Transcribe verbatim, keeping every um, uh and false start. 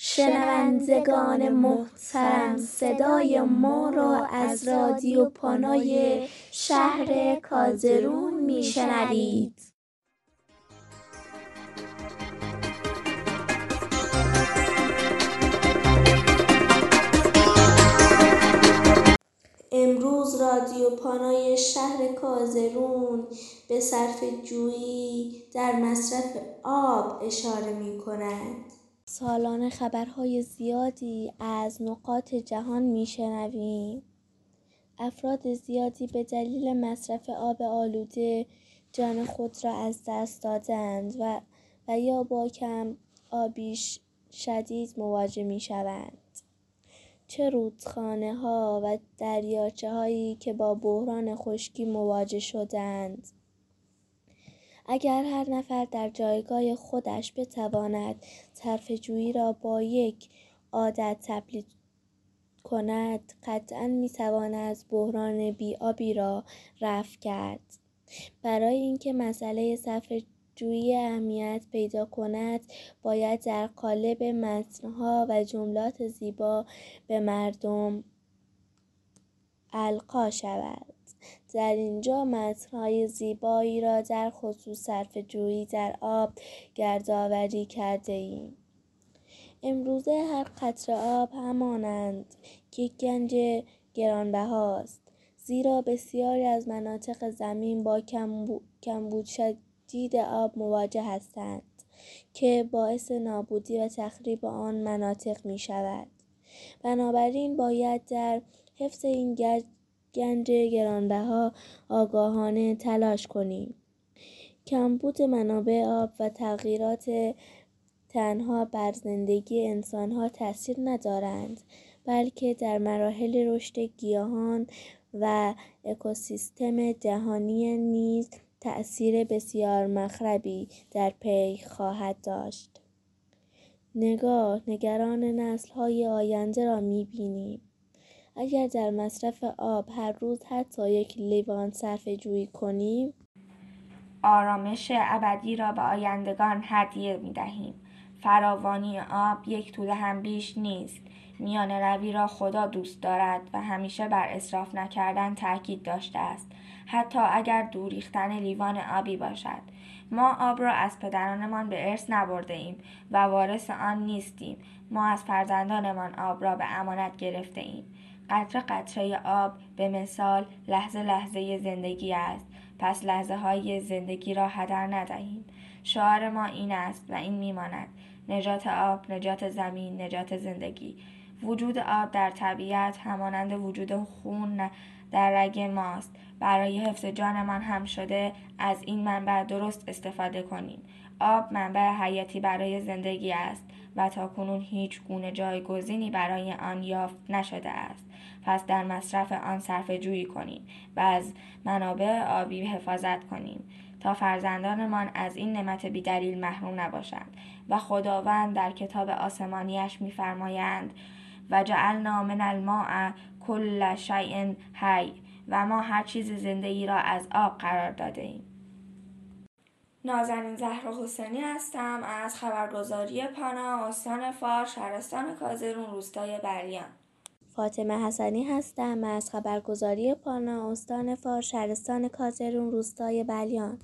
شنوندگان محترم، صدای ما را از رادیو پانای شهر کازرون میشنوید. امروز رادیو پانای شهر کازرون به صرفه‌جویی در مصرف آب اشاره می‌کند. سالانه خبرهای زیادی از نقاط جهان میشنویم. افراد زیادی به دلیل مصرف آب آلوده جان خود را از دست دادند و, و یا با کم آبی شدید مواجه میشوند. چه رودخانه ها و دریاچه هایی که با بحران خشکی مواجه شدند. اگر هر نفر در جایگاه خودش بتواند صرفه‌جویی را با یک عادت تبدیل کند، قطعاً میتواند بحران بی‌آبی را رفع کرد. برای اینکه مسئله صرفه‌جویی اهمیت پیدا کند، باید در قالب متن‌ها و جملات زیبا به مردم القا شود. در اینجا متن‌های زیبایی را در خصوص صرفه‌جویی در آب گردآوری کرده ایم. امروزه هر قطره آب همانند یک گنج گرانبهاست، زیرا بسیاری از مناطق زمین با کمبود شدید آب مواجه هستند که باعث نابودی و تخریب آن مناطق می شود. بنابراین باید در حفظ این گنج گرانبها آگاهانه تلاش کنیم. کمبود منابع آب و تغییرات تنها بر زندگی انسان‌ها تأثیر ندارند، بلکه در مراحل رشد گیاهان و اکوسیستم جهانی نیز تأثیر بسیار مخربی در پی خواهد داشت. نگاه نگران نسل‌های آینده را می‌بینیم. اگر در مصرف آب هر روز حتی یک لیوان صرفه‌جویی کنیم، آرامش ابدی را به آیندگان هدیه می‌دهیم. فراوانی آب یک توده هم بیش نیست. میانه روی را خدا دوست دارد و همیشه بر اسراف نکردن تاکید داشته است، حتی اگر دور ریختن لیوان آبی باشد. ما آب را از پدرانمان به ارث نبرده ایم و وارث آن نیستیم. ما از فرزندانمان آب را به امانت گرفته ایم. قطره قطره آب به مثال لحظه لحظه زندگی است. پس لحظه های زندگی را هدر ندهیم. شعار ما این است و این میماند: نجات آب، نجات زمین، نجات زندگی. وجود آب در طبیعت همانند وجود خون در رگ ماست. برای حفظ جانمان هم شده از این منبع درست استفاده کنیم. آب منبع حیاتی برای زندگی است و تاکنون هیچ گونه جایگزینی برای آن یافت نشده است. پس در مصرف آن صرفه‌جویی کنیم و از منابع آبی حفاظت کنیم تا فرزندانمان از این نعمت بی‌دلیل محروم نباشند. و خداوند در کتاب آسمانیش می‌فرمایند: و جعلنا من الماء کل شیء حی، و ما هر چیز زنده‌ای را از آب قرار داده ایم. نازنین زهرا حسینی هستم از خبرگزاری پانا، استان فارس، شهرستان کازرون، روستای بلیان. فاطمه حسنی هستم از خبرگزاری پانا، استان فارس، شهرستان کازرون، روستای بلیان.